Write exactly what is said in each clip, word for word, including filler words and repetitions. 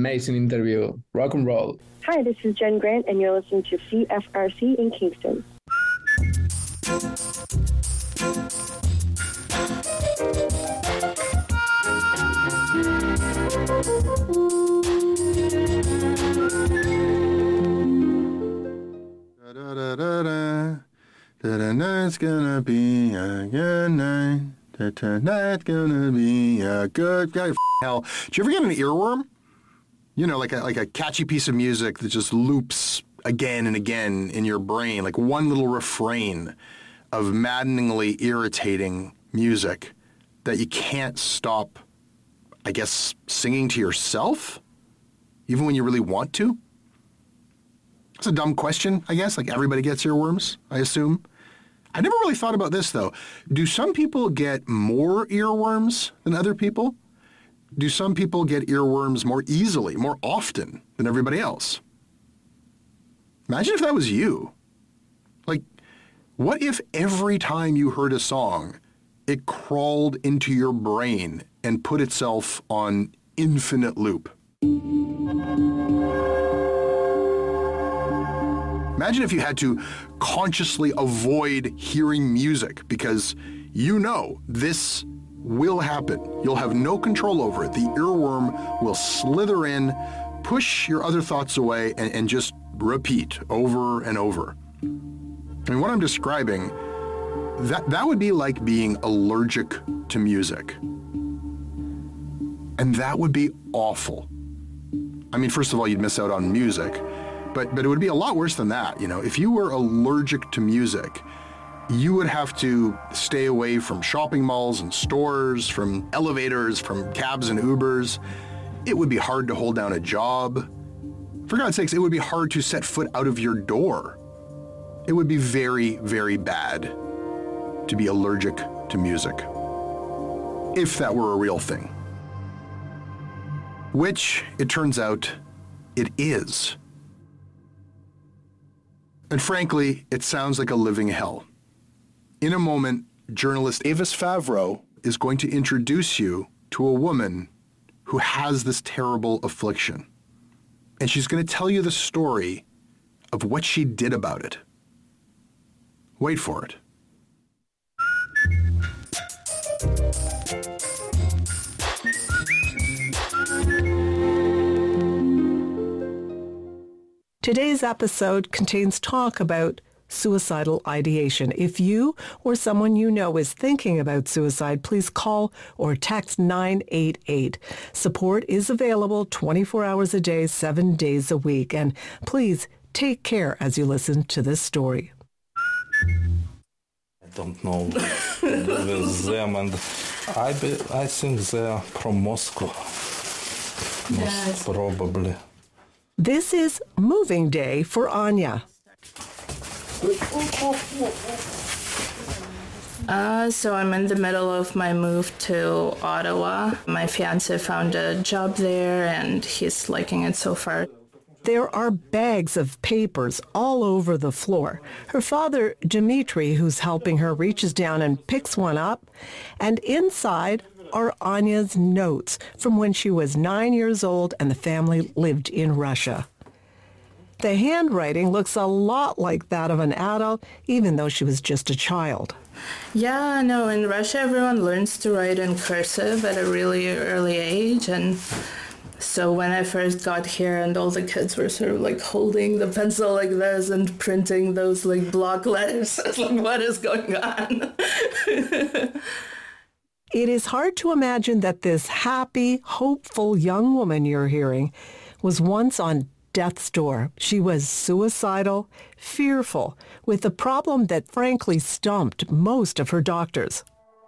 amazing interview. Rock and roll. Hi, this is Jen Grant, and you're listening to C F R C in Kingston. Tonight's gonna be a good night. Tonight's gonna be a good guy. Hell, did you ever get an earworm? You know, like a like a catchy piece of music that just loops again and again in your brain, like one little refrain of maddeningly irritating music that you can't stop, I guess, singing to yourself, even when you really want to? It's a dumb question, I guess. Like, everybody gets earworms, I assume. I never really thought about this, though. Do some people get more earworms than other people? Do some people get earworms more easily, more often than everybody else? Imagine if that was you. Like, what if every time you heard a song, it crawled into your brain and put itself on infinite loop? Imagine if you had to consciously avoid hearing music because you know this will happen. You'll have no control over it. The earworm will slither in, push your other thoughts away, and, and just repeat over and over. I mean, what I'm describing, that, that would be like being allergic to music. And that would be awful. I mean, first of all, you'd miss out on music. But but it would be a lot worse than that, you know. If you were allergic to music, you would have to stay away from shopping malls and stores, from elevators, from cabs and Ubers. It would be hard to hold down a job. For God's sakes, it would be hard to set foot out of your door. It would be very, very bad to be allergic to music, if that were a real thing. Which, it turns out, it is. And frankly, it sounds like a living hell. In a moment, journalist Avis Favreau is going to introduce you to a woman who has this terrible affliction. And she's going to tell you the story of what she did about it. Wait for it. Today's episode contains talk about suicidal ideation. If you or someone you know is thinking about suicide, please call or text nine eight eight. Support is available twenty-four hours a day, seven days a week. And please take care as you listen to this story. I don't know with them, and I, be, I think they're from Moscow, most yes. Probably. This is moving day for Anya. Uh, so I'm in the middle of my move to Ottawa. My fiancé found a job there, and he's liking it so far. There are bags of papers all over the floor. Her father, Dimitri, who's helping her, reaches down and picks one up, and inside are Anya's notes from when she was nine years old and the family lived in Russia. The handwriting looks a lot like that of an adult, even though she was just a child. Yeah, no, in Russia everyone learns to write in cursive at a really early age, and so when I first got here and all the kids were sort of like holding the pencil like this and printing those like block letters, I was like, what is going on? It is hard to imagine that this happy, hopeful young woman you're hearing was once on death's door. She was suicidal, fearful, with a problem that frankly stumped most of her doctors.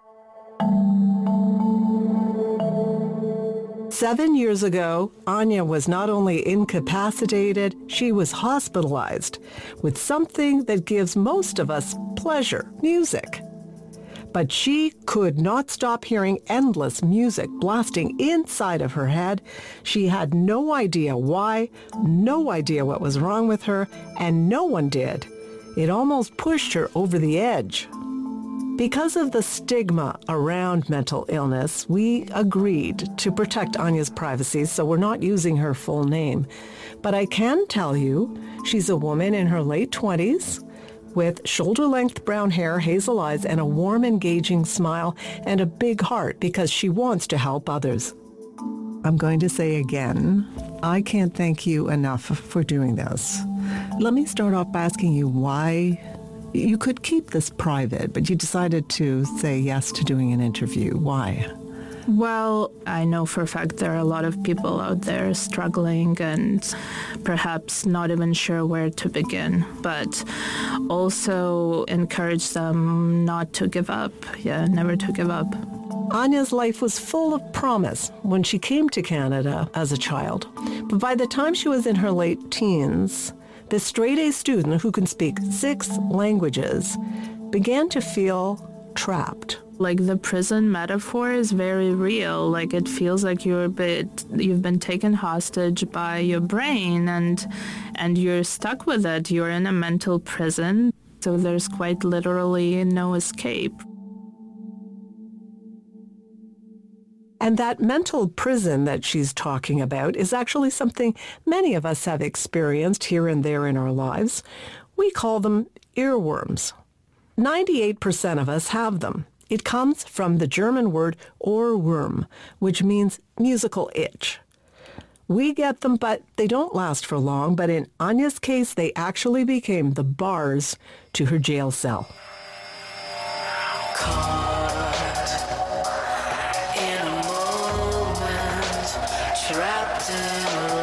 Seven years ago, Anya was not only incapacitated, she was hospitalized with something that gives most of us pleasure, music. But she could not stop hearing endless music blasting inside of her head. She had no idea why, no idea what was wrong with her, and no one did. It almost pushed her over the edge. Because of the stigma around mental illness, we agreed to protect Anya's privacy, so we're not using her full name. But I can tell you she's a woman in her late twenties with shoulder-length brown hair, hazel eyes, and a warm, engaging smile and a big heart because she wants to help others. I'm going to say again, I can't thank you enough for doing this. Let me start off by asking you why you could keep this private, but you decided to say yes to doing an interview. Why? Well, I know for a fact there are a lot of people out there struggling and perhaps not even sure where to begin, but also encourage them not to give up. Yeah, never to give up. Anya's life was full of promise when she came to Canada as a child. But by the time she was in her late teens, this straight-A student who can speak six languages began to feel trapped. Like the prison metaphor is very real. Like it feels like you're a bit, you've been taken hostage by your brain and and you're stuck with it. You're in a mental prison. So there's quite literally no escape. And that mental prison that she's talking about is actually something many of us have experienced here and there in our lives. We call them earworms. ninety-eight percent of us have them. It comes from the German word Ohrwurm, which means musical itch. We get them, but they don't last for long. But in Anya's case, they actually became the bars to her jail cell. Trapped in a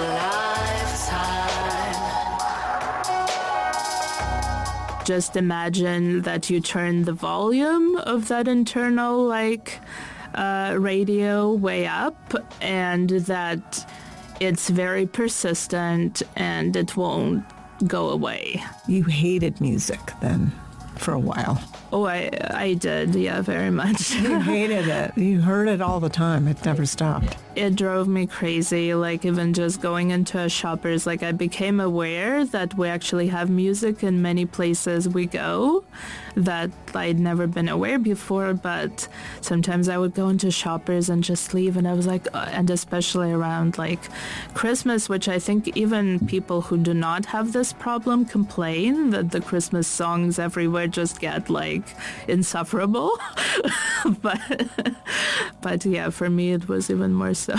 lifetime. Just imagine that you turn the volume of that internal, like, uh, radio way up, and that it's very persistent and it won't go away. You hated music then for a while. Oh, I I did, yeah, very much. You hated it. You heard it all the time. It never stopped. It drove me crazy, like even just going into a Shoppers, like I became aware that we actually have music in many places we go that I'd never been aware before, but sometimes I would go into Shoppers and just leave, and I was like, uh, and especially around like Christmas, which I think even people who do not have this problem complain that the Christmas songs everywhere just get like insufferable. but but yeah, for me it was even more so.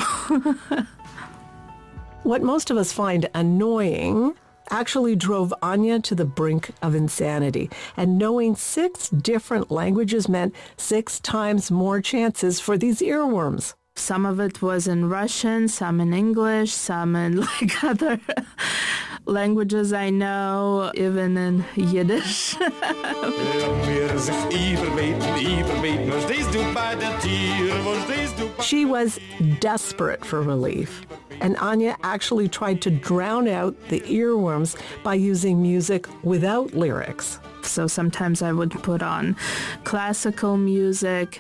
What most of us find annoying actually drove Anya to the brink of insanity. And knowing six different languages meant six times more chances for these earworms. Some of it was in Russian, some in English, some in like other languages I know, even in Yiddish. She was desperate for relief, and Anya actually tried to drown out the earworms by using music without lyrics. So sometimes I would put on classical music.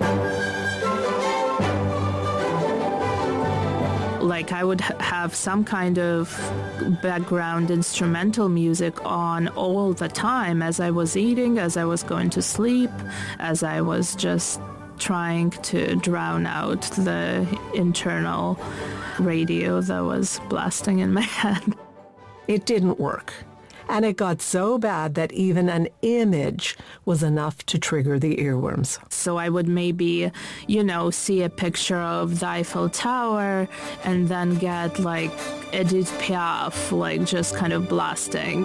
Like I would have some kind of background instrumental music on all the time as I was eating, as I was going to sleep, as I was just trying to drown out the internal radio that was blasting in my head. It didn't work. And it got so bad that even an image was enough to trigger the earworms. So I would maybe, you know, see a picture of the Eiffel Tower and then get like Edith Piaf, like just kind of blasting.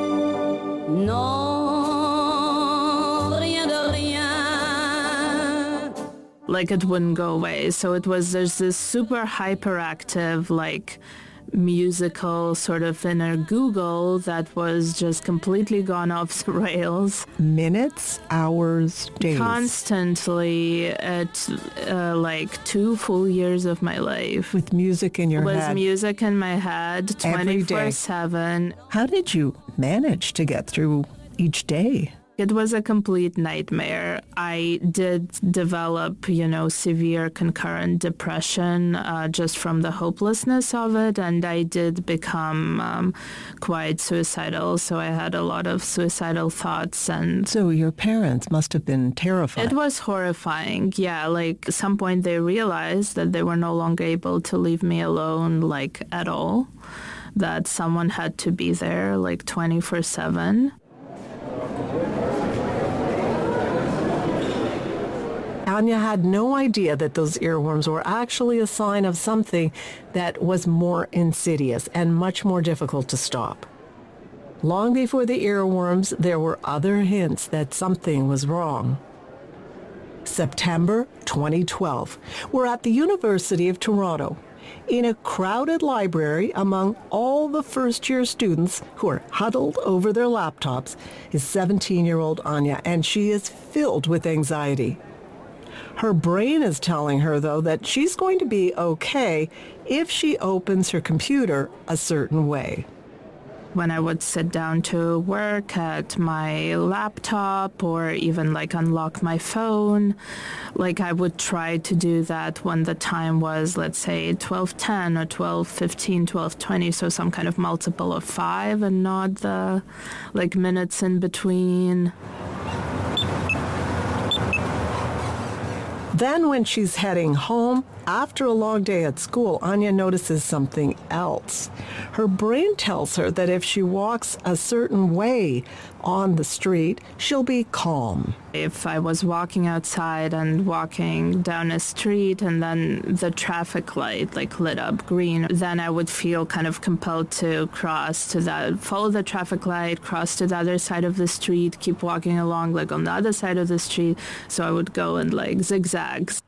Non, rien de rien. Like it wouldn't go away. So it was, there's this super hyperactive, like, musical sort of inner Google that was just completely gone off the rails. Minutes, hours, days. Constantly at uh, like two full years of my life. With music in your With head. With music in my head, twenty-four seven. How did you manage to get through each day? It was a complete nightmare. I did develop, you know, severe concurrent depression uh, just from the hopelessness of it, and I did become um, quite suicidal. So I had a lot of suicidal thoughts, and So your parents must have been terrified. it was horrifying. Yeah, like at some point they realized that they were no longer able to leave me alone, like at all, that someone had to be there like twenty-four seven. Anya had no idea that those earworms were actually a sign of something that was more insidious and much more difficult to stop. Long before the earworms, there were other hints that something was wrong. September twenty twelve. We're at the University of Toronto. In a crowded library among all the first-year students who are huddled over their laptops is seventeen-year-old Anya, and she is filled with anxiety. Her brain is telling her, though, that she's going to be okay if she opens her computer a certain way. When I would sit down to work at my laptop or even like unlock my phone, like I would try to do that when the time was, let's say, twelve ten or twelve fifteen, twelve twenty, so some kind of multiple of five and not the like minutes in between. Then when she's heading home, after a long day at school, Anya notices something else. Her brain tells her that if she walks a certain way on the street, she'll be calm. If I was walking outside and walking down a street and then the traffic light like lit up green, then I would feel kind of compelled to cross to that, follow the traffic light, cross to the other side of the street, keep walking along like on the other side of the street. So I would go in like zigzags.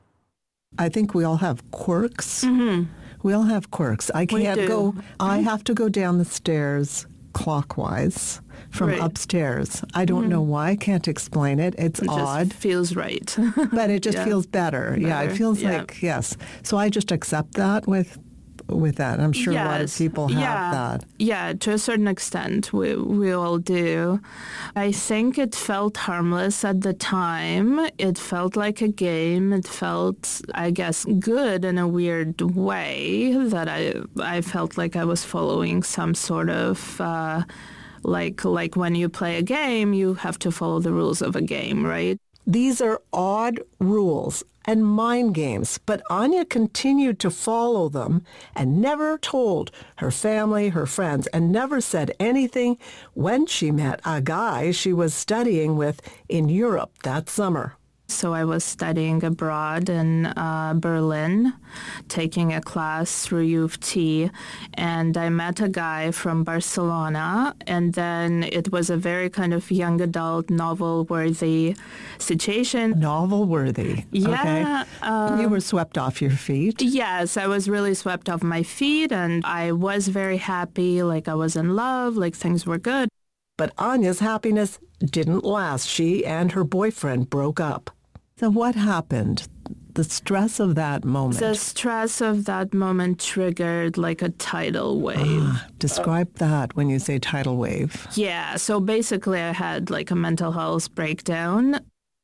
I think we all have quirks. Mm-hmm. We all have quirks. I We can't do. go, I have to go down the stairs clockwise from Right. upstairs. I don't know why. I can't explain it. It's It odd, just feels right. but it just Yeah. feels better. Yeah, it Better, feels yeah. like, yes. So I just accept that with with that. I'm sure a lot of Yes. people have yeah. that. Yeah, to a certain extent, we, we all do. I think it felt harmless at the time. It felt like a game. It felt, I guess, good in a weird way, that I I felt like I was following some sort of... Uh, like like when you play a game, you have to follow the rules of a game, right? These are odd rules and mind games, but Anya continued to follow them and never told her family, her friends, and never said anything when she met a guy she was studying with in Europe that summer. So I was studying abroad in uh, Berlin, taking a class through U of T, and I met a guy from Barcelona, and then it was a very kind of young adult novel-worthy situation. Novel-worthy. Yeah, Okay. You were swept off your feet. Yes, I was really swept off my feet, and I was very happy, like I was in love, like things were good. But Anya's happiness didn't last. She and her boyfriend broke up. So what happened? The stress of that moment. The stress of that moment triggered like a tidal wave. Describe that when you say tidal wave. Yeah, so basically I had like a mental health breakdown.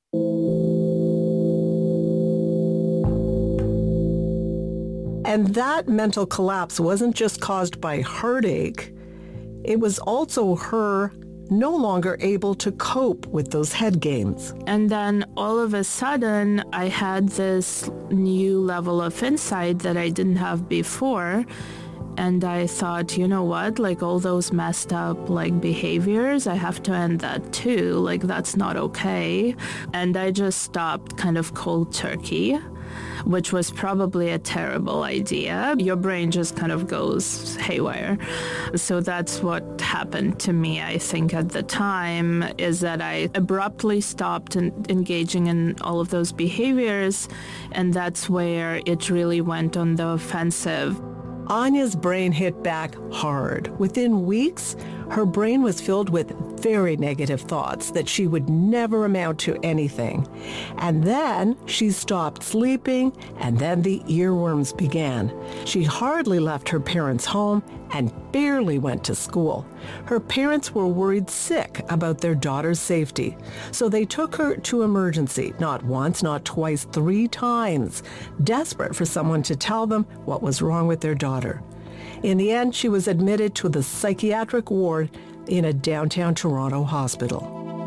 And that mental collapse wasn't just caused by heartache. It was also her no longer able to cope with those head games. And then all of a sudden, I had this new level of insight that I didn't have before. And I thought, you know what, like all those messed up like behaviors, I have to end that too. Like that's not okay. And I just stopped kind of cold turkey, which was probably a terrible idea. Your brain just kind of goes haywire. So that's what happened to me, I think, at the time, is that I abruptly stopped en- engaging in all of those behaviors, and that's where it really went on the offensive. Anya's brain hit back hard. Within weeks, Her brain was filled with very negative thoughts that she would never amount to anything. And then she stopped sleeping, and then the earworms began. She hardly left her parents' home and barely went to school. Her parents were worried sick about their daughter's safety, so they took her to emergency, not once, not twice, three times, desperate for someone to tell them what was wrong with their daughter. In the end, she was admitted to the psychiatric ward in a downtown Toronto hospital.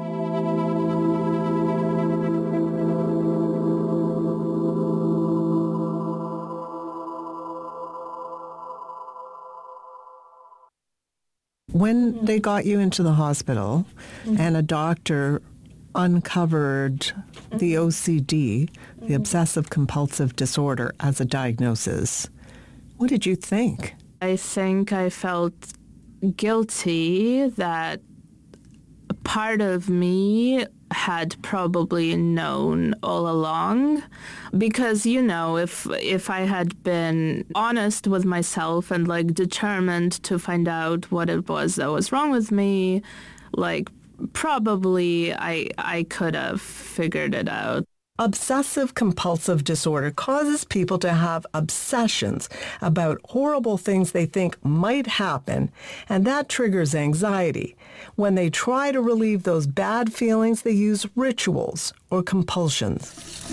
When they got you into the hospital mm-hmm. and a doctor uncovered mm-hmm. the O C D, mm-hmm. the obsessive compulsive disorder, as a diagnosis, what did you think? I think I felt guilty that part of me had probably known all along, because, you know, if if I had been honest with myself and like determined to find out what it was that was wrong with me, like probably I I could have figured it out. Obsessive-compulsive disorder causes people to have obsessions about horrible things they think might happen, and that triggers anxiety. When they try to relieve those bad feelings, they use rituals or compulsions.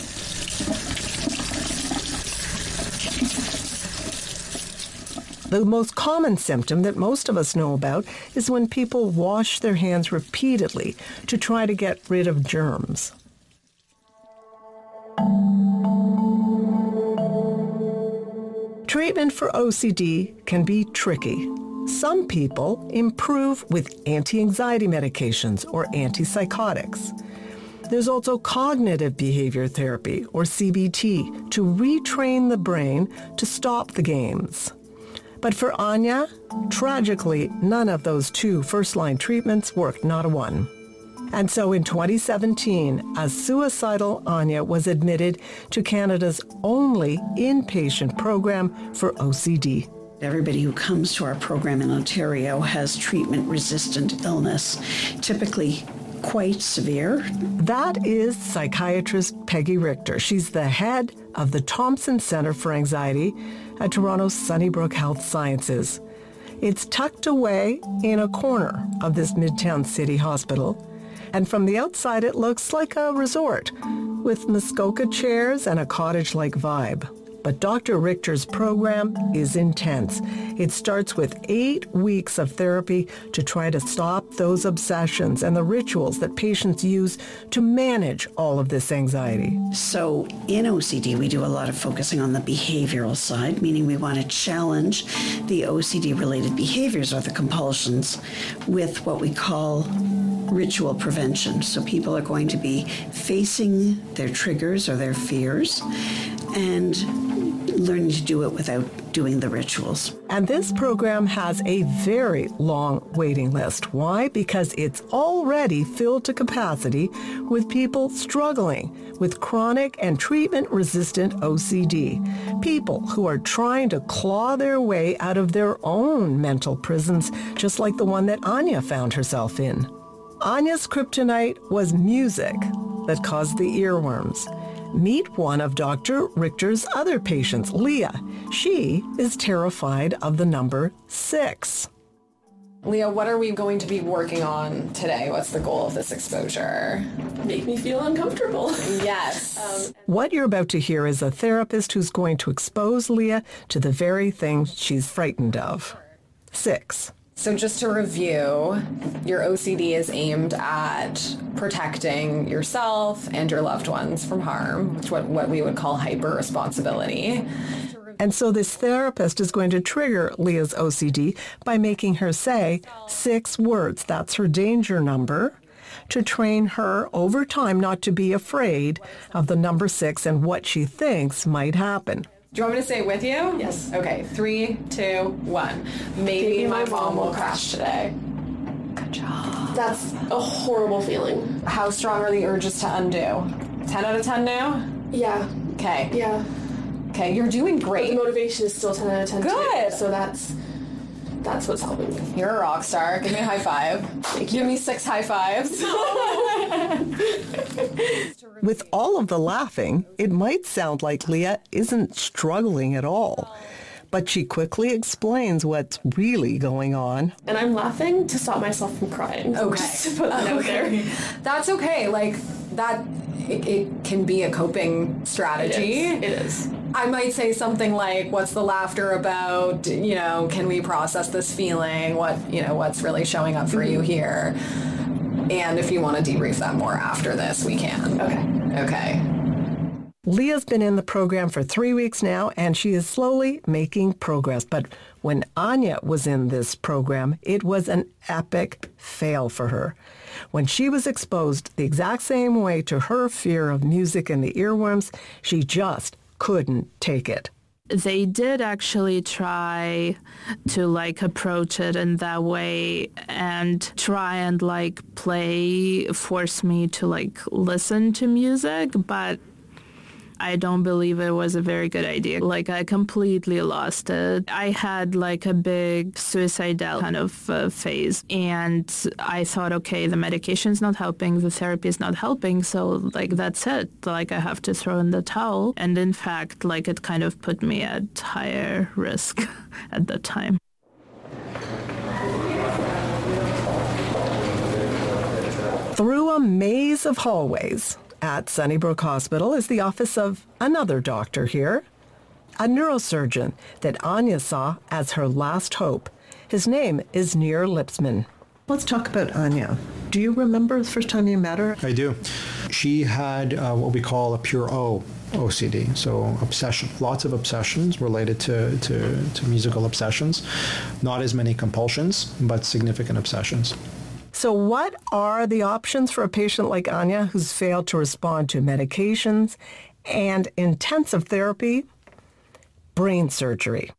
The most common symptom that most of us know about is when people wash their hands repeatedly to try to get rid of germs. Treatment for O C D can be tricky. Some people improve with anti-anxiety medications or antipsychotics. There's also cognitive behavior therapy, or C B T, to retrain the brain to stop the games. But for Anya, tragically, none of those two first-line treatments worked, not a one. And so in twenty seventeen, a suicidal Anya was admitted to Canada's only inpatient program for O C D. Everybody who comes to our program in Ontario has treatment-resistant illness, typically quite severe. That is psychiatrist Peggy Richter. She's the head of the Thompson Centre for Anxiety at Toronto's Sunnybrook Health Sciences. It's tucked away in a corner of this Midtown City hospital. And from the outside, it looks like a resort with Muskoka chairs and a cottage-like vibe. But Doctor Richter's program is intense. It starts with eight weeks of therapy to try to stop those obsessions and the rituals that patients use to manage all of this anxiety. So in O C D, we do a lot of focusing on the behavioral side, meaning we want to challenge the O C D-related behaviors or the compulsions with what we call ritual prevention. So people are going to be facing their triggers or their fears and learning to do it without doing the rituals. And this program has a very long waiting list. Why? Because it's already filled to capacity with people struggling with chronic and treatment-resistant O C D. People who are trying to claw their way out of their own mental prisons, just like the one that Anya found herself in. Anya's kryptonite was music that caused the earworms. Meet one of Doctor Richter's other patients, Leah. She is terrified of the number six. Leah, what are we going to be working on today? What's the goal of this exposure? Make me feel uncomfortable. Yes. um, What you're about to hear is a therapist who's going to expose Leah to the very thing she's frightened of. Six. So just to review, your O C D is aimed at protecting yourself and your loved ones from harm, which is what, what we would call hyper-responsibility. And so this therapist is going to trigger Leah's O C D by making her say six words. That's her danger number, to train her over time not to be afraid of the number six and what she thinks might happen. Do you want me to say it with you? Yes. Okay, three, two, one. Maybe, Maybe my, my mom will crash today. Good job. That's a horrible feeling. How strong are the urges to undo? ten out of ten now? Yeah. Okay. Yeah. Okay, you're doing great. But the motivation is still ten out of ten. Good. Too, so that's that's what's helping me. You're a rock star. Give me a high five. Give me six high fives. With all of the laughing, it might sound like Leah isn't struggling at all. But she quickly explains what's really going on. And I'm laughing to stop myself from crying. Okay. Just to put that out there. That's okay. Like, that, it, it can be a coping strategy. It is. It is. I might say something like, what's the laughter about? You know, can we process this feeling? What, you know, what's really showing up for you here? And if you want to debrief that more after this, we can. Okay. Okay. Leah's been in the program for three weeks now, and she is slowly making progress. But when Anya was in this program, it was an epic fail for her. When she was exposed the exact same way to her fear of music and the earworms, she just couldn't take it. They did actually try to like approach it in that way and try and like play, force me to like listen to music, but I don't believe it was a very good idea. Like, I completely lost it. I had like a big suicidal kind of uh, phase, and I thought, okay, the medication's not helping, the therapy is not helping, so like that's it. Like, I have to throw in the towel. And in fact, like, it kind of put me at higher risk at the time. Through a maze of hallways at Sunnybrook Hospital is the office of another doctor here, a neurosurgeon that Anya saw as her last hope. His name is Nir Lipsman. Let's talk about Anya. Do you remember the first time you met her? I do. She had uh, what we call a pure O O C D, so obsession. Lots of obsessions related to, to, to musical obsessions. Not as many compulsions, but significant obsessions. So what are the options for a patient like Anya who's failed to respond to medications and intensive therapy? Brain surgery.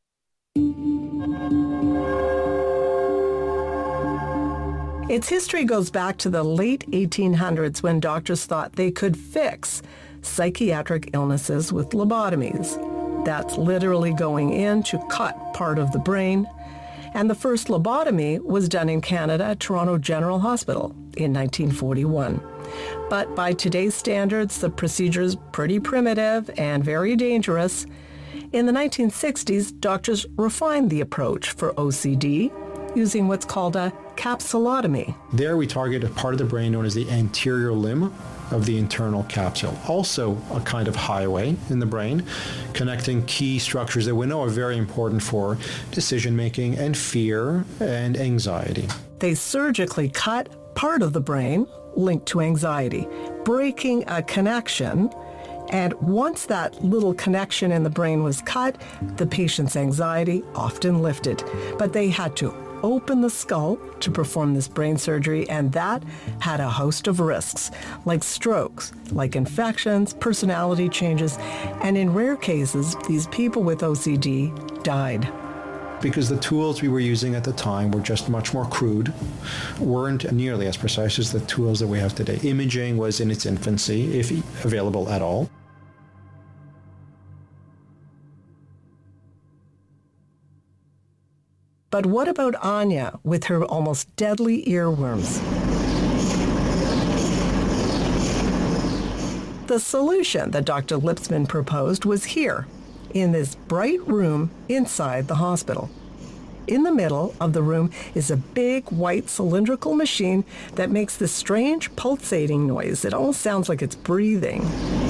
Its history goes back to the late eighteen hundreds when doctors thought they could fix psychiatric illnesses with lobotomies. That's literally going in to cut part of the brain. And the first lobotomy was done in Canada at Toronto General Hospital in nineteen forty-one. But by today's standards, the procedure is pretty primitive and very dangerous. In the nineteen sixties, doctors refined the approach for O C D using what's called a capsulotomy. There we target a part of the brain known as the anterior limb of the internal capsule. Also a kind of highway in the brain connecting key structures that we know are very important for decision-making and fear and anxiety. They surgically cut part of the brain linked to anxiety, breaking a connection. And once that little connection in the brain was cut, the patient's anxiety often lifted. But they had to open the skull to perform this brain surgery, and that had a host of risks, like strokes, like infections, personality changes, and in rare cases, these people with O C D died. Because the tools we were using at the time were just much more crude, weren't nearly as precise as the tools that we have today. Imaging was in its infancy, if available at all. But what about Anya with her almost deadly earworms? The solution that Doctor Lipsman proposed was here, in this bright room inside the hospital. In the middle of the room is a big white cylindrical machine that makes this strange pulsating noise. It almost sounds like it's breathing.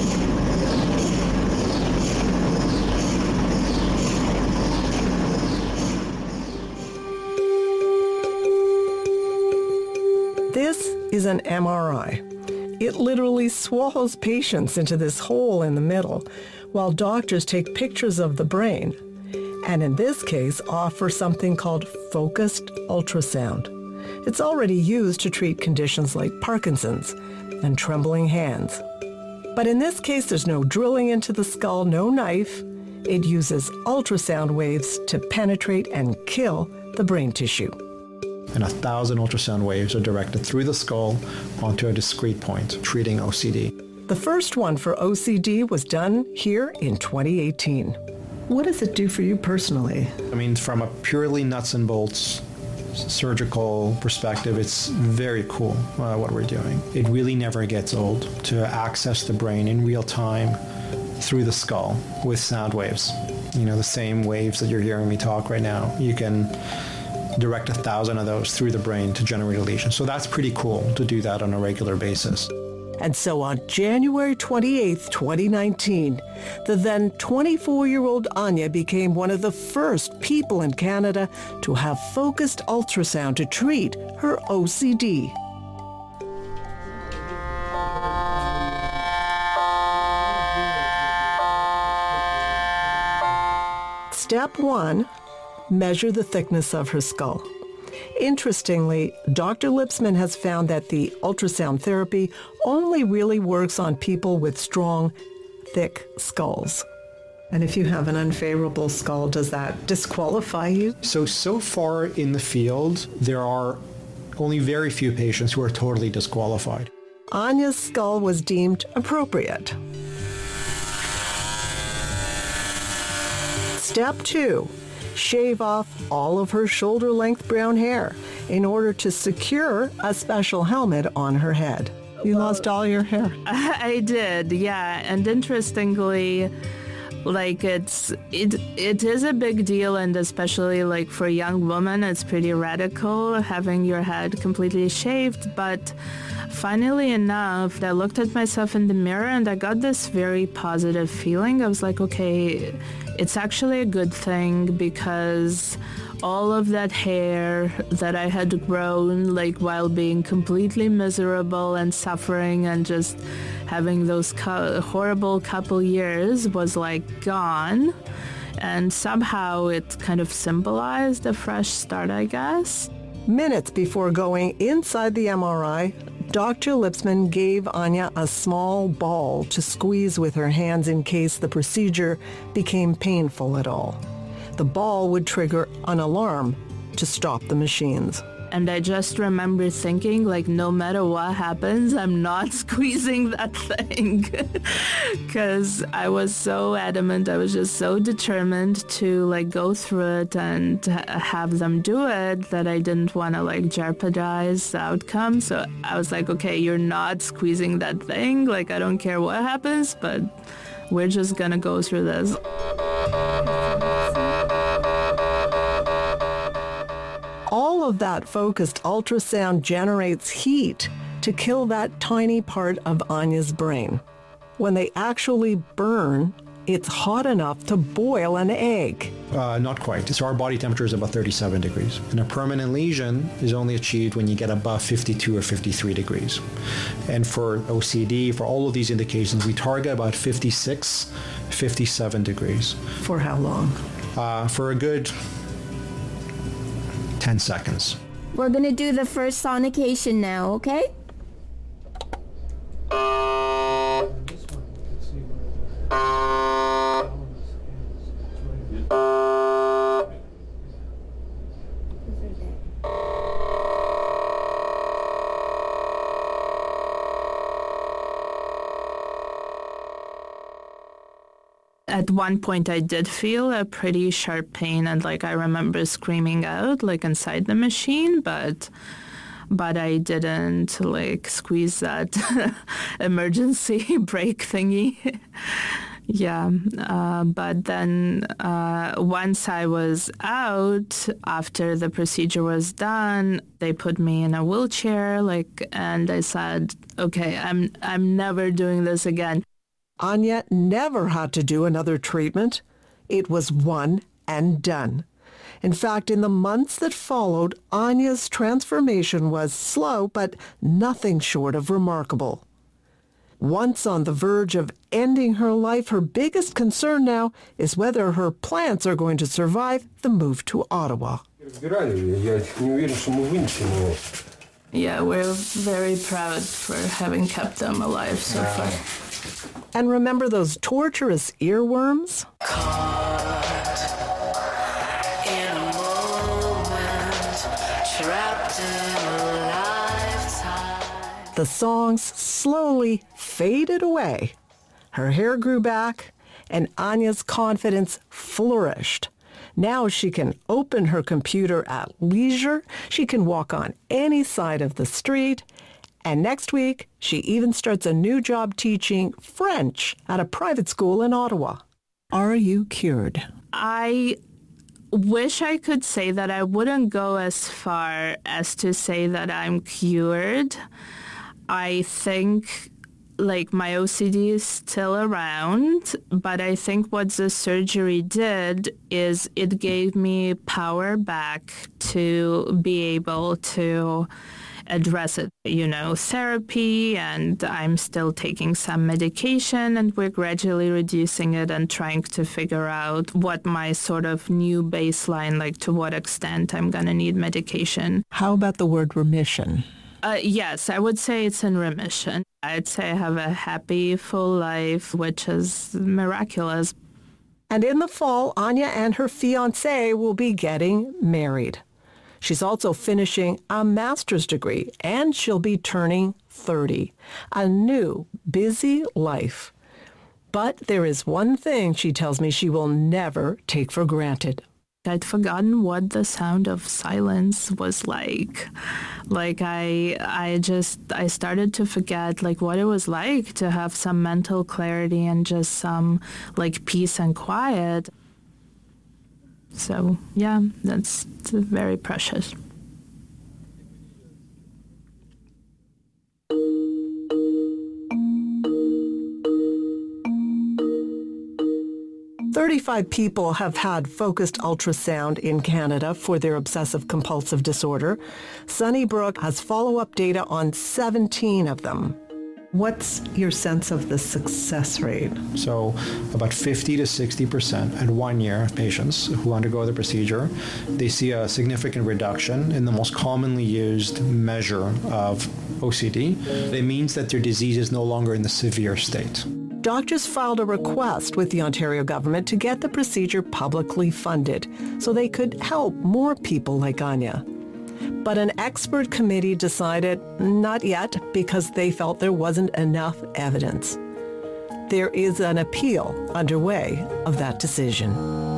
This is an M R I. It literally swallows patients into this hole in the middle while doctors take pictures of the brain, and in this case offer something called focused ultrasound. It's already used to treat conditions like Parkinson's and trembling hands. But in this case, there's no drilling into the skull, no knife. It uses ultrasound waves to penetrate and kill the brain tissue. And a thousand ultrasound waves are directed through the skull onto a discrete point, treating O C D. The first one for O C D was done here in twenty eighteen. What does it do for you personally? I mean, from a purely nuts and bolts surgical perspective, it's very cool uh, what we're doing. It really never gets old to access the brain in real time through the skull with sound waves. You know, the same waves that you're hearing me talk right now. You can direct a thousand of those through the brain to generate a lesion. So that's pretty cool to do that on a regular basis. And so on January twenty-eighth, twenty nineteen, the then twenty-four-year-old Anya became one of the first people in Canada to have focused ultrasound to treat her O C D. Step one, measure the thickness of her skull. Interestingly, Doctor Lipsman has found that the ultrasound therapy only really works on people with strong, thick skulls. And if you have an unfavorable skull, does that disqualify you? So, so far in the field, there are only very few patients who are totally disqualified. Anya's skull was deemed appropriate. Step two, shave off all of her shoulder-length brown hair in order to secure a special helmet on her head. You lost all your hair. I did, yeah. And interestingly, like it's it it is a big deal, and especially like for a young woman, it's pretty radical having your head completely shaved. But funnily enough, I looked at myself in the mirror and I got this very positive feeling. I was like, okay, it's actually a good thing, because all of that hair that I had grown, like while being completely miserable and suffering and just having those co- horrible couple years, was like gone. And somehow it kind of symbolized a fresh start, I guess. Minutes before going inside the M R I, Doctor Lipsman gave Anya a small ball to squeeze with her hands in case the procedure became painful at all. The ball would trigger an alarm to stop the machines. And I just remember thinking, like, no matter what happens, I'm not squeezing that thing. Because I was so adamant, I was just so determined to, like, go through it and have them do it, that I didn't want to, like, jeopardize the outcome. So I was like, okay, you're not squeezing that thing. Like, I don't care what happens, but we're just going to go through this. All of that focused ultrasound generates heat to kill that tiny part of Anya's brain. When they actually burn, it's hot enough to boil an egg. Uh, not quite. So our body temperature is about thirty-seven degrees. And a permanent lesion is only achieved when you get above fifty-two or fifty-three degrees. And for O C D, for all of these indications, we target about fifty-six, fifty-seven degrees. For how long? Uh, for a good ten seconds. We're gonna do the first sonication now, okay? At one point, I did feel a pretty sharp pain, and like I remember screaming out, like inside the machine, but but I didn't like squeeze that emergency brake thingy. Yeah, uh, but then uh, once I was out, after the procedure was done, they put me in a wheelchair, like, and I said, okay, I'm I'm never doing this again. Anya never had to do another treatment. It was one and done. In fact, in the months that followed, Anya's transformation was slow, but nothing short of remarkable. Once on the verge of ending her life, her biggest concern now is whether her plants are going to survive the move to Ottawa. Yeah, we're very proud for having kept them alive so far. And remember those torturous earworms? Caught in a moment, trapped in a lifetime. The songs slowly faded away. Her hair grew back, and Anya's confidence flourished. Now she can open her computer at leisure, she can walk on any side of the street, and next week she even starts a new job teaching French at a private school in Ottawa. Are you cured? I wish I could say that. I wouldn't go as far as to say that I'm cured. I think like my O C D is still around, but I think what the surgery did is it gave me power back to be able to address it. You know, therapy, and I'm still taking some medication, and we're gradually reducing it and trying to figure out what my sort of new baseline, like to what extent I'm going to need medication. How about the word remission? Uh, yes, I would say it's in remission. I'd say I have a happy, full life, which is miraculous. And in the fall, Anya and her fiancé will be getting married. She's also finishing a master's degree, and she'll be turning thirty. A new, busy life. But there is one thing she tells me she will never take for granted. I'd forgotten what the sound of silence was like. Like I I just, I started to forget like what it was like to have some mental clarity and just some like peace and quiet. So yeah, that's very precious. thirty-five people have had focused ultrasound in Canada for their obsessive-compulsive disorder. Sunnybrook has follow-up data on seventeen of them. What's your sense of the success rate? So about fifty to sixty percent at one year of patients who undergo the procedure, they see a significant reduction in the most commonly used measure of O C D. It means that their disease is no longer in the severe state. Doctors filed a request with the Ontario government to get the procedure publicly funded so they could help more people like Anya. But an expert committee decided not yet because they felt there wasn't enough evidence. There is an appeal underway of that decision.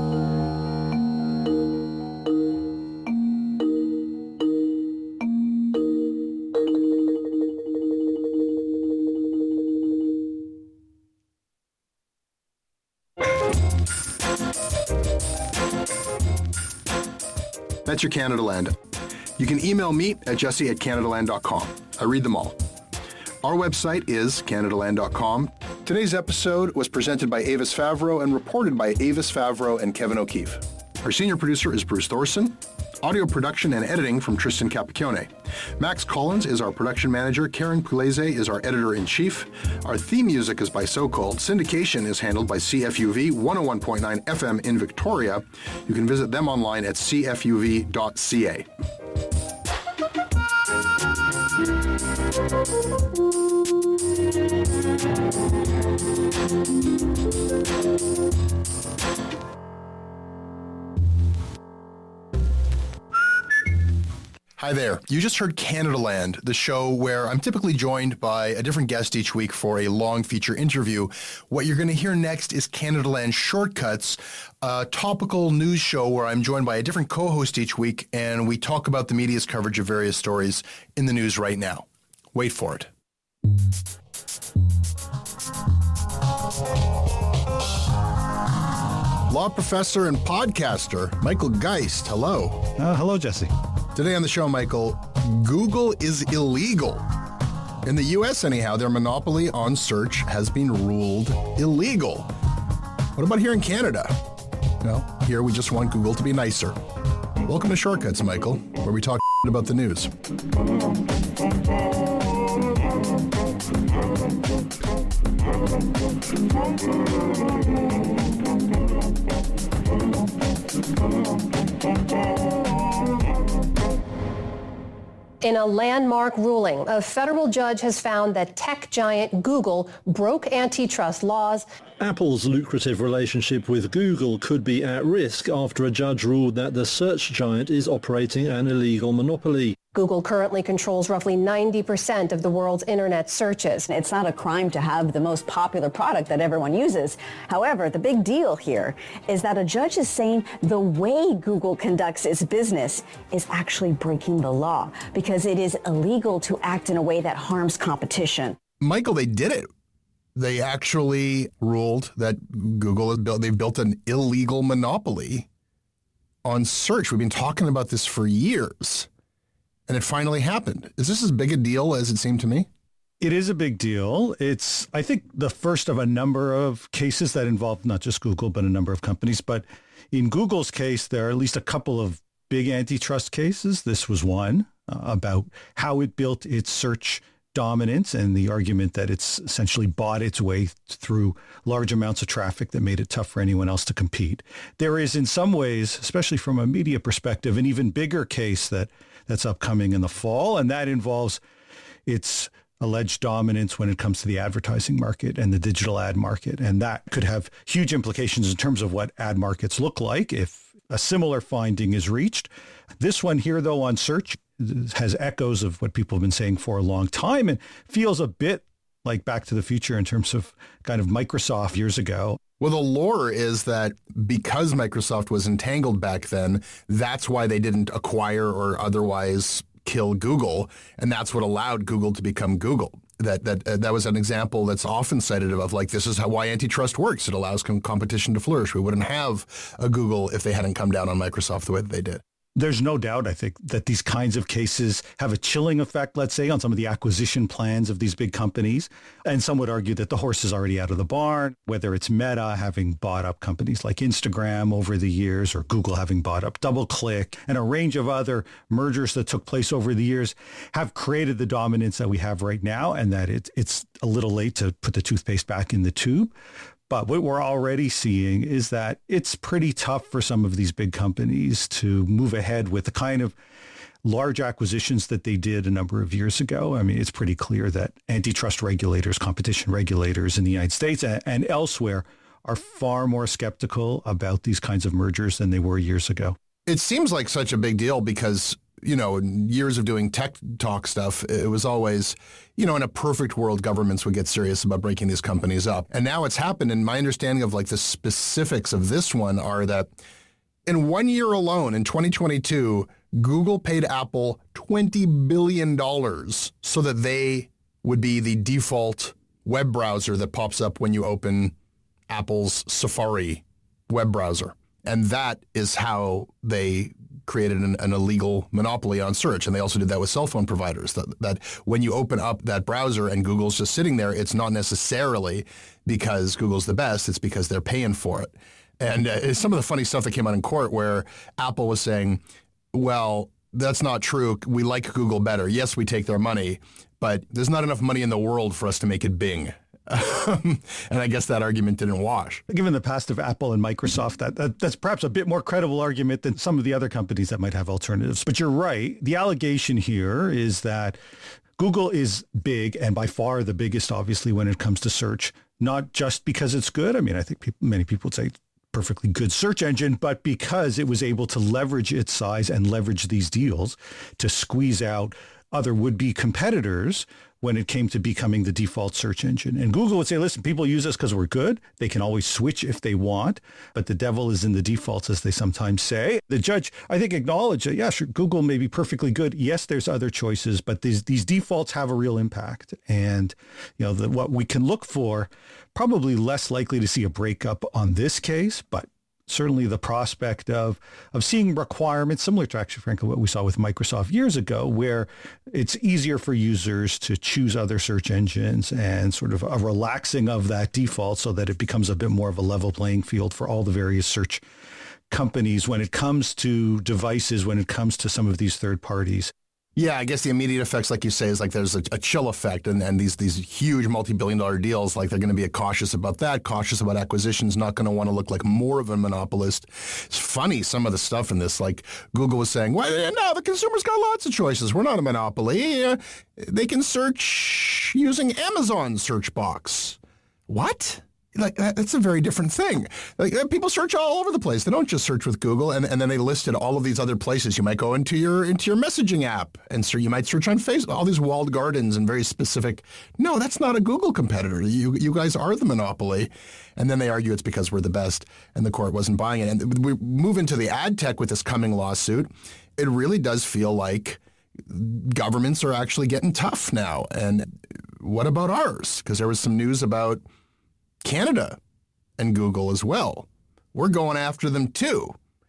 That's your Canada Land. You can email me at jesse at canadaland dot com. I read them all. Our website is canadaland dot com. Today's episode was presented by Avis Favreau and reported by Avis Favreau and Kevin O'Keefe. Our senior producer is Bruce Thorson. Audio production and editing from Tristan Capicchione. Max Collins is our production manager. Karen Pulese is our editor-in-chief. Our theme music is by So Called. Syndication is handled by C F U V one oh one point nine F M in Victoria. You can visit them online at c f u v dot c a. Hi there. You just heard Canada Land, the show where I'm typically joined by a different guest each week for a long feature interview. What you're going to hear next is Canada Land Shortcuts, a topical news show where I'm joined by a different co-host each week, and we talk about the media's coverage of various stories in the news right now. Wait for it. Law professor and podcaster Michael Geist. Hello. Uh, hello, Jesse. Today on the show, Michael, Google is illegal. In the U S, anyhow, their monopoly on search has been ruled illegal. What about here in Canada? Well, here we just want Google to be nicer. Welcome to Shortcuts, Michael, where we talk about the news. In a landmark ruling, a federal judge has found that tech giant Google broke antitrust laws. Apple's lucrative relationship with Google could be at risk after a judge ruled that the search giant is operating an illegal monopoly. Google currently controls roughly ninety percent of the world's internet searches. It's not a crime to have the most popular product that everyone uses. However, the big deal here is that a judge is saying the way Google conducts its business is actually breaking the law because it is illegal to act in a way that harms competition. Michael, they did it. They actually ruled that Google has built, they've built an illegal monopoly on search. We've been talking about this for years. And it finally happened. Is this as big a deal as it seemed to me? It is a big deal. It's, I think, the first of a number of cases that involve not just Google, but a number of companies. But in Google's case, there are at least a couple of big antitrust cases. This was one uh, about how it built its search dominance and the argument that it's essentially bought its way through large amounts of traffic that made it tough for anyone else to compete. There is, in some ways, especially from a media perspective, an even bigger case that that's upcoming in the fall, and that involves its alleged dominance when it comes to the advertising market and the digital ad market. And that could have huge implications in terms of what ad markets look like if a similar finding is reached. This one here, though, on search has echoes of what people have been saying for a long time and feels a bit like Back to the Future in terms of kind of Microsoft years ago. Well, the lore is that because Microsoft was entangled back then, that's why they didn't acquire or otherwise kill Google, and that's what allowed Google to become Google. That that uh, that was an example that's often cited of like, this is how why antitrust works. It allows com- competition to flourish. We wouldn't have a Google if they hadn't come down on Microsoft the way that they did. There's no doubt, I think, that these kinds of cases have a chilling effect, let's say, on some of the acquisition plans of these big companies. And some would argue that the horse is already out of the barn, whether it's Meta having bought up companies like Instagram over the years or Google having bought up DoubleClick and a range of other mergers that took place over the years have created the dominance that we have right now, and that it, it's a little late to put the toothpaste back in the tube. But what we're already seeing is that it's pretty tough for some of these big companies to move ahead with the kind of large acquisitions that they did a number of years ago. I mean, it's pretty clear that antitrust regulators, competition regulators in the United States and, and elsewhere are far more skeptical about these kinds of mergers than they were years ago. It seems like such a big deal because, you know, in years of doing tech talk stuff, it was always, you know, in a perfect world, governments would get serious about breaking these companies up. And now it's happened. And my understanding of like the specifics of this one are that in one year alone, in twenty twenty-two, Google paid Apple twenty billion dollars so that they would be the default web browser that pops up when you open Apple's Safari web browser. And that is how they created an, an illegal monopoly on search. And they also did that with cell phone providers, that, that when you open up that browser and Google's just sitting there, it's not necessarily because Google's the best, it's because they're paying for it. And uh, some of the funny stuff that came out in court where Apple was saying, well, that's not true. We like Google better. Yes, we take their money, but there's not enough money in the world for us to make it Bing. Um, and I guess that argument didn't wash. Given the past of Apple and Microsoft, that, that that's perhaps a bit more credible argument than some of the other companies that might have alternatives. But you're right. The allegation here is that Google is big and by far the biggest, obviously, when it comes to search, not just because it's good. I mean, I think people, many people would say it's a perfectly good search engine, but because it was able to leverage its size and leverage these deals to squeeze out other would-be competitors when it came to becoming the default search engine. And Google would say, listen, people use us because we're good. They can always switch if they want, but the devil is in the defaults, as they sometimes say. The judge, I think, acknowledged that, yeah, sure, Google may be perfectly good. Yes, there's other choices, but these these defaults have a real impact. And, you know, the, what we can look for, probably less likely to see a breakup on this case, but certainly the prospect of of seeing requirements similar to actually, frankly, what we saw with Microsoft years ago, where it's easier for users to choose other search engines and sort of a relaxing of that default so that it becomes a bit more of a level playing field for all the various search companies when it comes to devices, when it comes to some of these third parties. Yeah, I guess the immediate effects, like you say, is like there's a, a chill effect, and, and these these huge multi-billion dollar deals, like they're going to be cautious about that, cautious about acquisitions, not going to want to look like more of a monopolist. It's funny, some of the stuff in this, like Google was saying, well, no, the consumer's got lots of choices. We're not a monopoly. Uh, they can search using Amazon search box. What? like that, that's a very different thing. Like people search all over the place. They don't just search with Google, and, and then they listed all of these other places. You might go into your into your messaging app, and so you might search on Facebook. All these walled gardens and very specific. No, that's not a Google competitor. You you guys are the monopoly, and then they argue it's because we're the best, and the court wasn't buying it. And we move into the ad tech with this coming lawsuit. It really does feel like governments are actually getting tough now. And what about ours? Because there was some news about Canada and Google as well. We're going after them too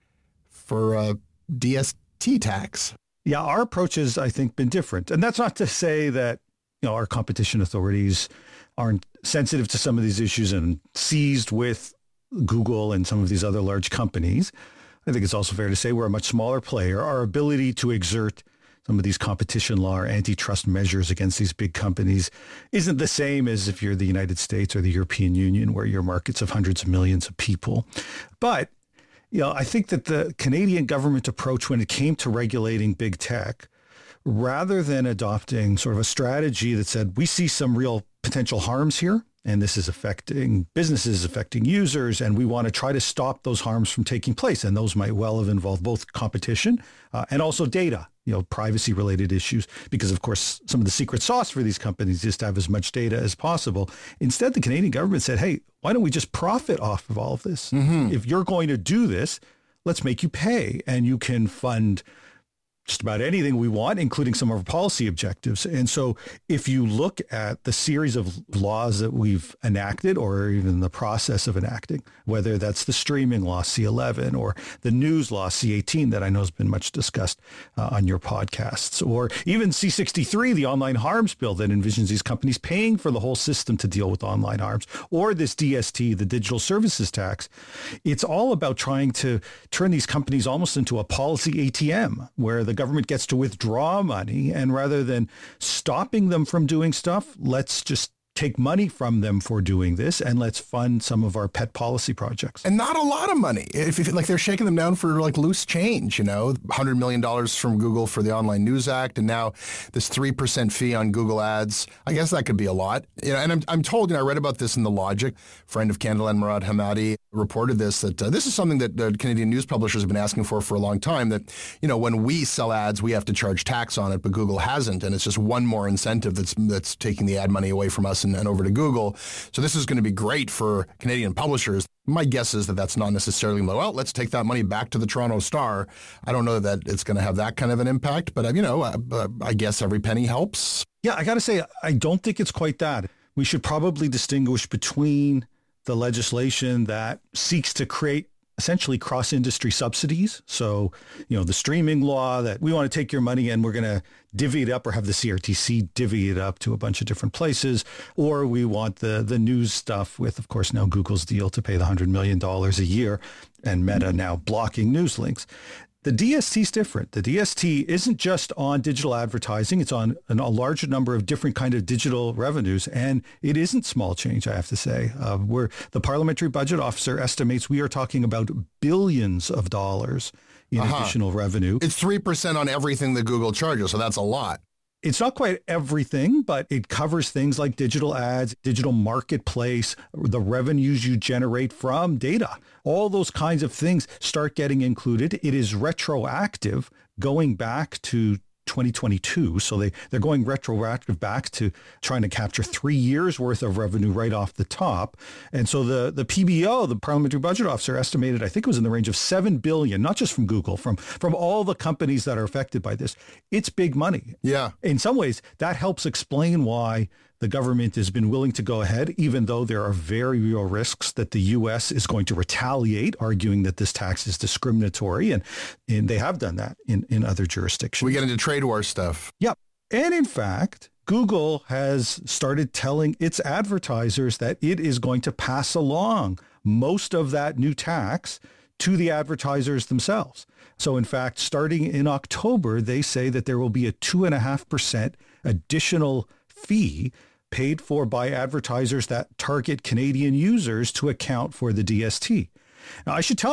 for uh, D S T tax. Yeah, our approach has, I think, been different. And that's not to say that, you know, our competition authorities aren't sensitive to some of these issues and seized with Google and some of these other large companies. I think it's also fair to say we're a much smaller player. Our ability to exert some of these competition law or antitrust measures against these big companies isn't the same as if you're the United States or the European Union, where your markets of hundreds of millions of people. But, you know, I think that the Canadian government approach when it came to regulating big tech, rather than adopting sort of a strategy that said, we see some real potential harms here, and this is affecting businesses, affecting users, and we want to try to stop those harms from taking place. And those might well have involved both competition uh, and also data, you know, privacy-related issues, because, of course, some of the secret sauce for these companies is to have as much data as possible. Instead, the Canadian government said, hey, why don't we just profit off of all of this? Mm-hmm. If you're going to do this, let's make you pay, and you can fund just about anything we want, including some of our policy objectives. And so if you look at the series of laws that we've enacted or even the process of enacting, whether that's the streaming law, C eleven, or the news law, C eighteen, that I know has been much discussed uh, on your podcasts, or even C sixty-three, the online harms bill that envisions these companies paying for the whole system to deal with online harms, or this D S T, the digital services tax, it's all about trying to turn these companies almost into a policy A T M where the government gets to withdraw money, and rather than stopping them from doing stuff, let's just take money from them for doing this, and let's fund some of our pet policy projects. And not a lot of money. If, if like they're shaking them down for like loose change, you know, one hundred million dollars from Google for the Online News Act, and now this three percent fee on Google Ads. I guess that could be a lot. You know, and I'm, I'm told, you know, I read about this in The Logic. Friend of Candelan, Murad Hamadi, reported this, that uh, this is something that uh, Canadian news publishers have been asking for for a long time, that, you know, when we sell ads, we have to charge tax on it, but Google hasn't. And it's just one more incentive that's that's taking the ad money away from us and, and over to Google. So this is going to be great for Canadian publishers. My guess is that that's not necessarily, well, let's take that money back to the Toronto Star. I don't know that it's going to have that kind of an impact, but, you know, uh, uh, I guess every penny helps. Yeah, I got to say, I don't think it's quite that. We should probably distinguish between the legislation that seeks to create essentially cross-industry subsidies. So, you know, the streaming law that we want to take your money and we're going to divvy it up, or have the C R T C divvy it up to a bunch of different places. Or we want the, the news stuff with, of course, now Google's deal to pay the one hundred million dollars a year and Meta now blocking news links. The D S T is different. The D S T isn't just on digital advertising. It's on an, a larger number of different kind of digital revenues. And it isn't small change, I have to say. Uh, where the Parliamentary Budget Officer estimates we are talking about billions of dollars in uh-huh. additional revenue. It's three percent on everything that Google charges, so that's a lot. It's not quite everything, but it covers things like digital ads, digital marketplace, the revenues you generate from data. All those kinds of things start getting included. It is retroactive going back to twenty twenty-two. So they, they're going retroactive back to trying to capture three years worth of revenue right off the top. And so the, the P B O, the Parliamentary Budget Officer, estimated, I think it was in the range of seven billion dollars, not just from Google, from, from all the companies that are affected by this. It's big money. Yeah. In some ways, that helps explain why the government has been willing to go ahead, even though there are very real risks that the U S is going to retaliate, arguing that this tax is discriminatory. And, and they have done that in, in other jurisdictions. We get into trade war stuff. Yep. And in fact, Google has started telling its advertisers that it is going to pass along most of that new tax to the advertisers themselves. So in fact, starting in October, they say that there will be a two and a half percent additional fee paid for by advertisers that target Canadian users to account for the D S T. Now, I should tell you,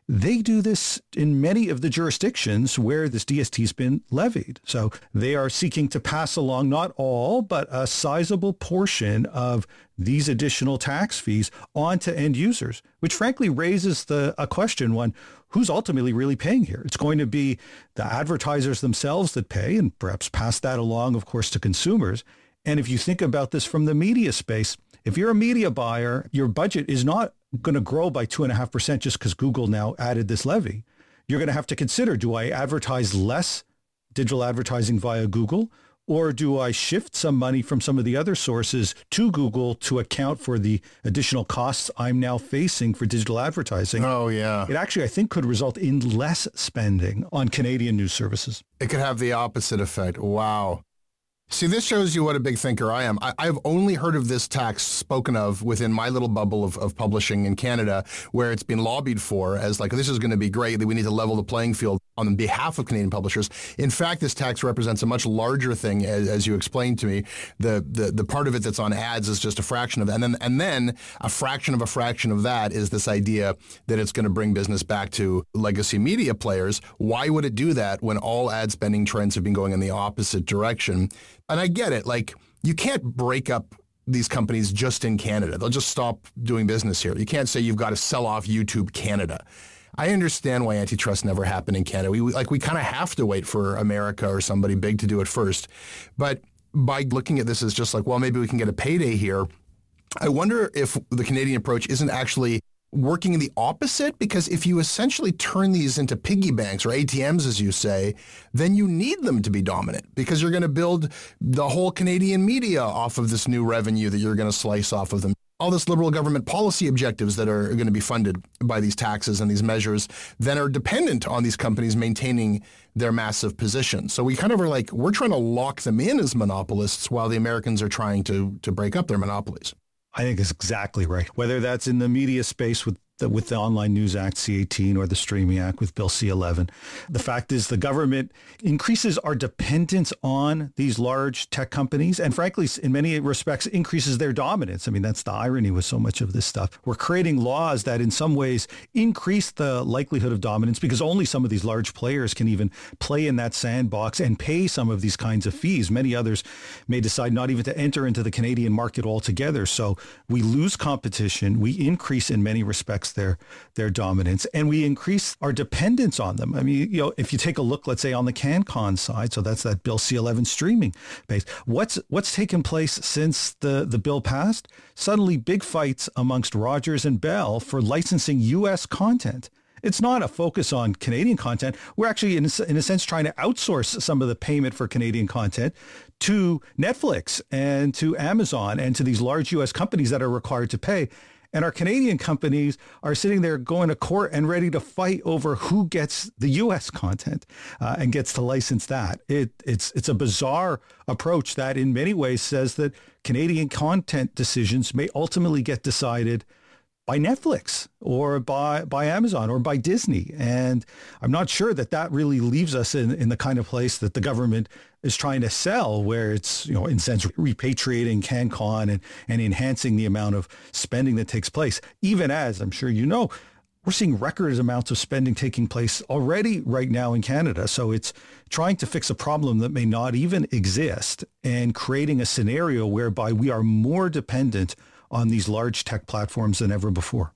they do this in many of the jurisdictions where this D S T has been levied. So they are seeking to pass along not all, but a sizable portion of these additional tax fees onto end users, which frankly raises the a question, one, who's ultimately really paying here? It's going to be the advertisers themselves that pay and perhaps pass that along, of course, to consumers. And if you think about this from the media space, if you're a media buyer, your budget is not going to grow by two and a half percent just because Google now added this levy. You're going to have to consider, do I advertise less digital advertising via Google, or do I shift some money from some of the other sources to Google to account for the additional costs I'm now facing for digital advertising? Oh, yeah. It actually, I think, could result in less spending on Canadian news services. It could have the opposite effect. Wow. See, this shows you what a big thinker I am. I, I've only heard of this tax spoken of within my little bubble of, of publishing in Canada, where it's been lobbied for as like, this is going to be great, that we need to level the playing field on behalf of Canadian publishers. In fact, this tax represents a much larger thing, as, as you explained to me. The, the the part of it that's on ads is just a fraction of that. And then, and then a fraction of a fraction of that is this idea that it's going to bring business back to legacy media players. Why would it do that when all ad spending trends have been going in the opposite direction? And I get it. Like, you can't break up these companies just in Canada. They'll just stop doing business here. You can't say you've got to sell off YouTube Canada. I understand why antitrust never happened in Canada. We like we kind of have to wait for America or somebody big to do it first. But by looking at this as just like, well, maybe we can get a payday here, I wonder if the Canadian approach isn't actually working in the opposite, because if you essentially turn these into piggy banks or A T Ms, as you say, then you need them to be dominant, because you're going to build the whole Canadian media off of this new revenue that you're going to slice off of them. All this liberal government policy objectives that are going to be funded by these taxes and these measures then are dependent on these companies maintaining their massive position. So we kind of are like, we're trying to lock them in as monopolists while the Americans are trying to to break up their monopolies. I think it's exactly right. Whether that's in the media space with the, with the Online News Act, C eighteen, or the Streaming Act with Bill C eleven, the fact is the government increases our dependence on these large tech companies, and frankly, in many respects, increases their dominance. I mean, that's the irony with so much of this stuff. We're creating laws that in some ways increase the likelihood of dominance, because only some of these large players can even play in that sandbox and pay some of these kinds of fees. Many others may decide not even to enter into the Canadian market altogether. So we lose competition. We increase in many respects their their dominance, and we increase our dependence on them. I mean, you know, if you take a look, let's say on the CanCon side, so that's that Bill C eleven streaming base, what's what's taken place since the, the bill passed? Suddenly big fights amongst Rogers and Bell for licensing U S content. It's not a focus on Canadian content. We're actually, in a, in a sense, trying to outsource some of the payment for Canadian content to Netflix and to Amazon and to these large U S companies that are required to pay. And our Canadian companies are sitting there going to court and ready to fight over who gets the U S content uh, and gets to license that. It, it's it's a bizarre approach that in many ways says that Canadian content decisions may ultimately get decided by Netflix or by by Amazon or by Disney. And I'm not sure that that really leaves us in, in the kind of place that the government is trying to sell, where it's, you know, in a sense, repatriating CanCon and, and enhancing the amount of spending that takes place. Even as, I'm sure you know, we're seeing record amounts of spending taking place already right now in Canada. So it's trying to fix a problem that may not even exist and creating a scenario whereby we are more dependent on these large tech platforms than ever before.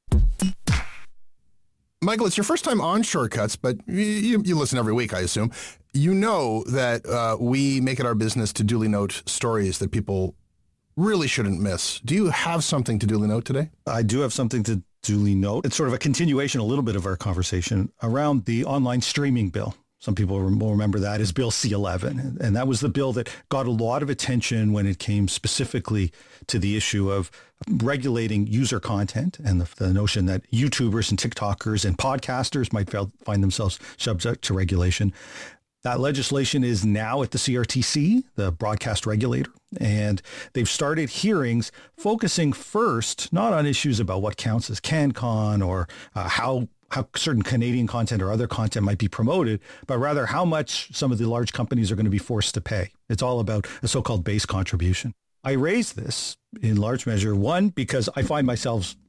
Michael, it's your first time on Shortcuts, but you, you listen every week, I assume. You know that uh, we make it our business to duly note stories that people really shouldn't miss. Do you have something to duly note today? I do have something to duly note. It's sort of a continuation, a little bit of our conversation around the online streaming bill. Some people will remember that as Bill C eleven. And that was the bill that got a lot of attention when it came specifically to the issue of regulating user content and the, the notion that YouTubers and TikTokers and podcasters might find themselves subject to regulation. That legislation is now at the C R T C, the broadcast regulator, and they've started hearings focusing first not on issues about what counts as CanCon or uh, how how certain Canadian content or other content might be promoted, but rather how much some of the large companies are going to be forced to pay. It's all about a so-called base contribution. I raise this in large measure, one, because I find myself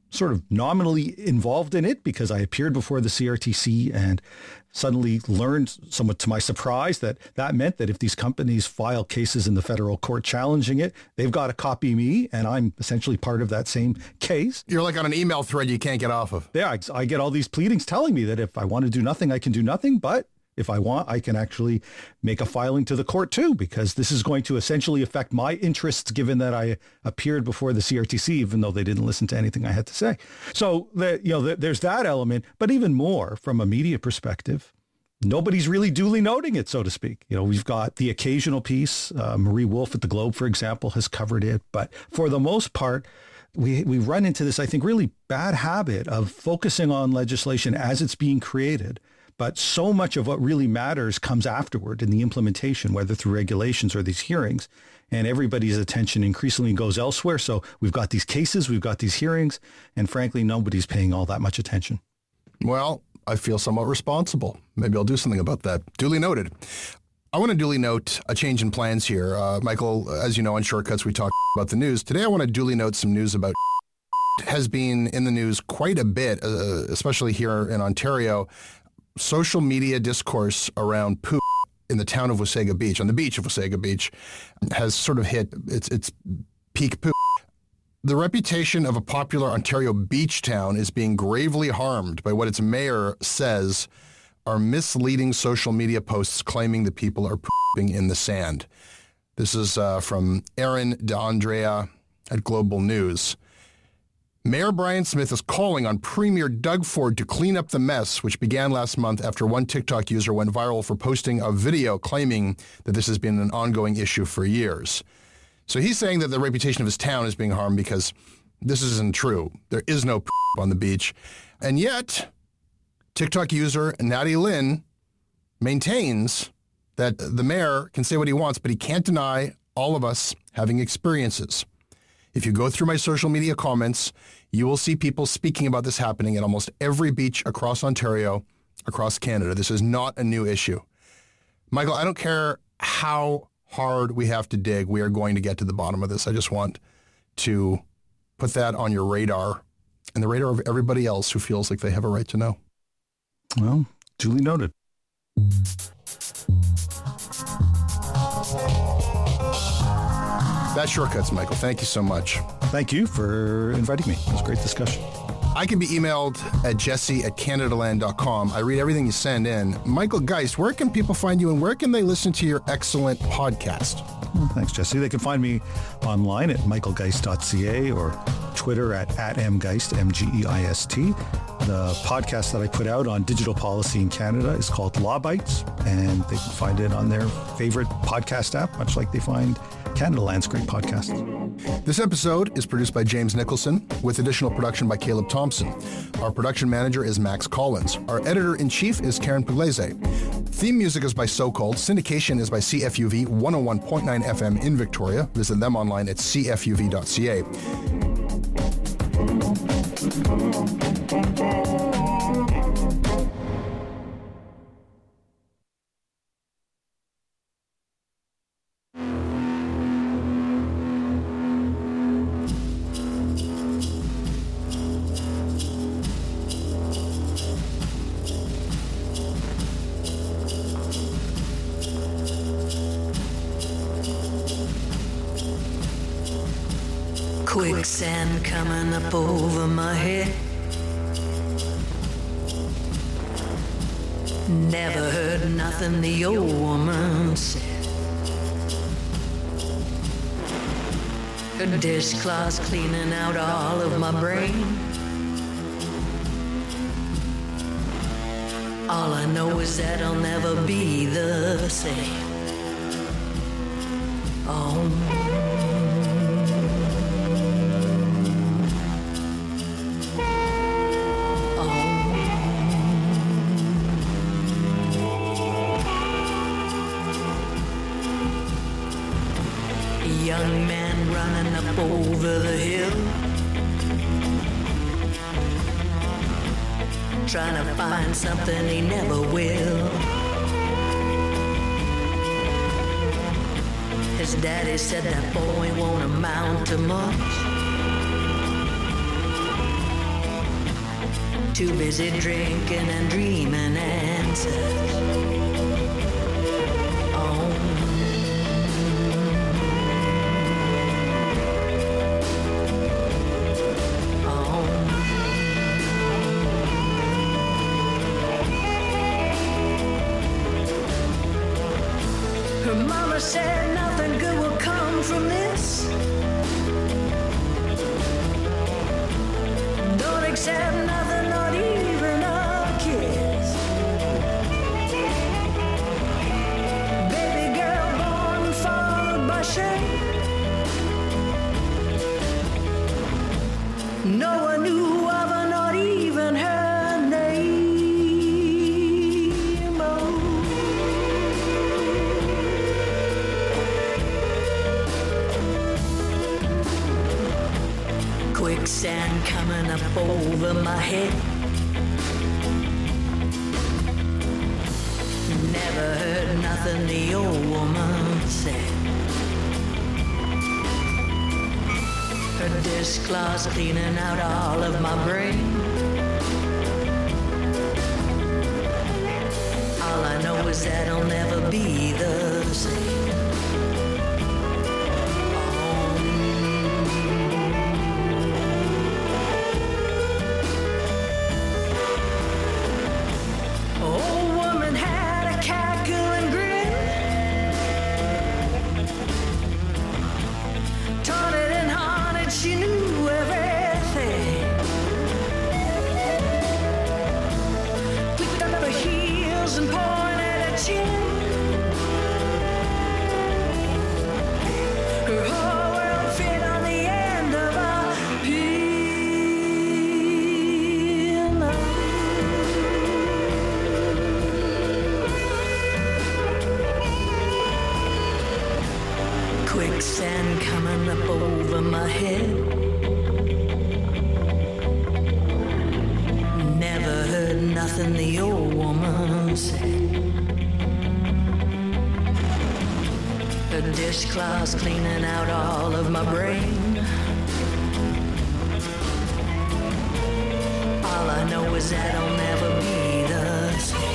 sort of nominally involved in it because I appeared before the C R T C and suddenly learned, somewhat to my surprise, that that meant that if these companies file cases in the federal court challenging it, they've got to copy me, and I'm essentially part of that same case. You're like on an email thread you can't get off of. Yeah, I, I get all these pleadings telling me that if I want to do nothing, I can do nothing, but if I want, I can actually make a filing to the court too, because this is going to essentially affect my interests, given that I appeared before the C R T C, even though they didn't listen to anything I had to say. So the, you know, the, there's that element, but even more from a media perspective, nobody's really duly noting it, so to speak. You know, we've got the occasional piece. Uh, Marie Wolf at the Globe, for example, has covered it, but for the most part, we we run into this, I think, really bad habit of focusing on legislation as it's being created. But so much of what really matters comes afterward in the implementation, whether through regulations or these hearings, and everybody's attention increasingly goes elsewhere. So we've got these cases, we've got these hearings, and frankly, nobody's paying all that much attention. Well, I feel somewhat responsible. Maybe I'll do something about that. Duly noted. I want to duly note a change in plans here. Uh, Michael, as you know, on Shortcuts, we talk about the news. Today, I want to duly note some news about has been in the news quite a bit, uh, especially here in Ontario. Social media discourse around poop in the town of Wasaga Beach, on the beach of Wasaga Beach, has sort of hit its its peak poop. The reputation of a popular Ontario beach town is being gravely harmed by what its mayor says are misleading social media posts claiming that people are pooping in the sand. This is uh, from Aaron DeAndrea at Global News. Mayor Brian Smith is calling on Premier Doug Ford to clean up the mess, which began last month after one TikTok user went viral for posting a video claiming that this has been an ongoing issue for years. So he's saying that the reputation of his town is being harmed because this isn't true. There is no poop on the beach. And yet, TikTok user Natty Lynn maintains that the mayor can say what he wants, but he can't deny all of us having experiences. If you go through my social media comments, you will see people speaking about this happening at almost every beach across Ontario, across Canada. This is not a new issue. Michael, I don't care how hard we have to dig. We are going to get to the bottom of this. I just want to put that on your radar and the radar of everybody else who feels like they have a right to know. Well, duly noted. That's Shortcuts, Michael. Thank you so much. Thank you for inviting me. It was a great discussion. I can be emailed at jesse at canadaland dot com. I read everything you send in. Michael Geist, where can people find you and where can they listen to your excellent podcast? Well, thanks, Jesse. They can find me online at michael geist dot c a or Twitter at, at mgeist, M G E I S T. The podcast that I put out on digital policy in Canada is called Law Bites, and they can find it on their favorite podcast app, much like they find Canada Land's great podcasts. This episode is produced by James Nicholson, with additional production by Caleb Thompson. Our production manager is Max Collins. Our editor-in-chief is Karen Pugliese. Theme music is by So Called. Syndication is by C F U V one oh one point nine F M in Victoria. Visit them online at c f u v dot c a. Quicksand coming up over my head. Never heard nothing the old woman said. Her dishcloth's cleaning out all of my brain. All I know is that I'll never be the same. Oh. Young man running up over the hill, trying to find something he never will. His daddy said that boy won't amount to much. Too busy drinking and dreaming answers. Oh. Oh. Her mama said nothing good will come from this. Don't accept nothing, not even a kiss. Baby girl born followed by shame. No one knew of her, not even her name. Oh. Quicksand coming up over my head. Never heard nothing the old woman said. Her disc claws cleaning out all of my brain. All I know is that I'll never be the same. Old woman had a cackling grin, taunted and haunted, she knew everything. Picked up her heels and pointed her chin. Her whole world fit on the end of a pin. Quicksand coming up over my head. Never heard nothing the old woman said. Her dishcloth's cleaning out all of my brain. All I know is that I'll never be the same.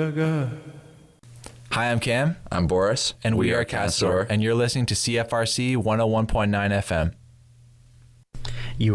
sugar. Hi, I'm Cam. I'm Boris. And we, we are are Castor, and you're listening to C F R C one oh one point nine F M.